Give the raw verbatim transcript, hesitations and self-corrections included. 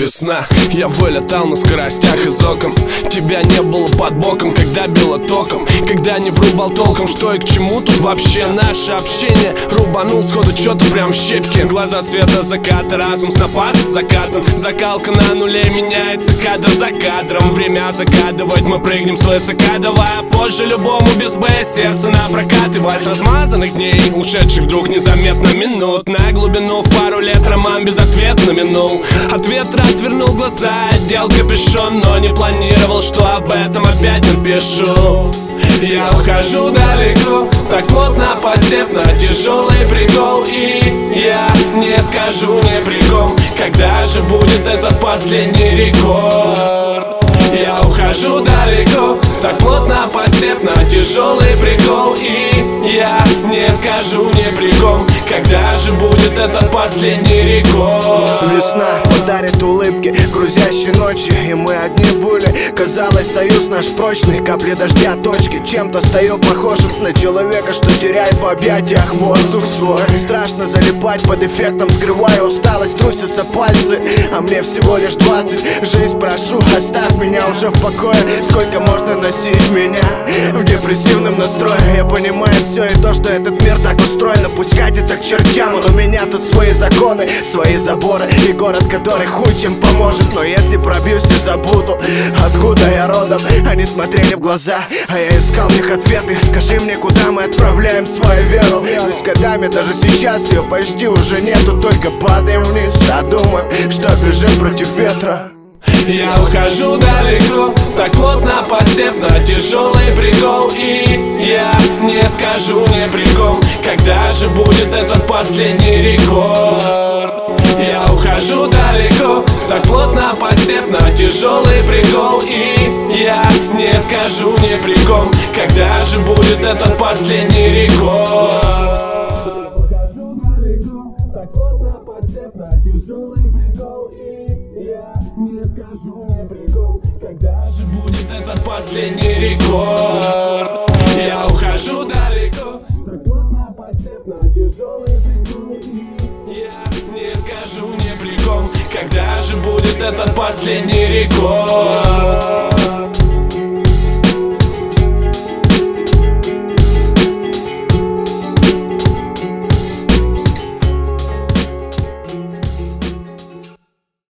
Весна, я вылетал на скоростях из окон. Тебя не было под боком, когда било током. Когда не врубал толком, что и к чему тут вообще. Наше общение рубанул сходу чё-то прям в щепки. Глаза цвета заката, разум снопас с закатом. Закалка на нуле, меняется кадр за кадром. Время загадывать, мы прыгнем с высока. Давай позже любому без Б, сердце на прокат. И вальс размазанных дней, ушедших вдруг незаметно минут. На глубину в пару лет роман безответно минул. От ветра отвернул глаза, одел капюшон, но не планировал, что об этом опять напишу. Я ухожу далеко, так плотно подсев на тяжелый прикол. И я не скажу не прикол, когда же будет этот последний рекорд. Я ухожу далеко, так плотно подсев на тяжелый прикол. И я не скажу не прикол, когда же будет этот последний рекорд. Весна подарит улыбки, грузящие ночи, и мы одни были. Казалось, союз наш прочный, капли дождя, точки. Чем-то стою похожим на человека, что теряет в объятиях воздух свой. Страшно залипать под эффектом, скрывая усталость, трусятся пальцы, а мне всего лишь двадцать. Жизнь, прошу, оставь меня уже в покое. Сколько можно носить меня в депрессивном настрое? Я понимаю все и то, что этот мир так устроен. Пусть катится к чертям, но у меня тут свои законы, свои заборы и город, который хуй чем поможет. Но если пробьюсь, не забуду, откуда я родом. Они смотрели в глаза, а я искал в них ответы. Скажи мне, куда мы отправляем свою веру? Ведь с годами даже сейчас ее почти уже нету. Только падаем вниз, а думаем, что бежим против ветра. Я ухожу далеко, так плотно подсев на тяжелый прикол. И я не скажу не прикол, когда же будет этот последний рекорд. Я ухожу далеко, так плотно подсев на тяжелый прикол. И я не скажу не прикол, когда же будет этот последний рекорд. Не скажу не прикол, когда же будет этот последний рекорд. Я ухожу далеко, так плотно подсев на тяжелый прикол. Я не скажу не прикол, когда же будет этот последний рекорд.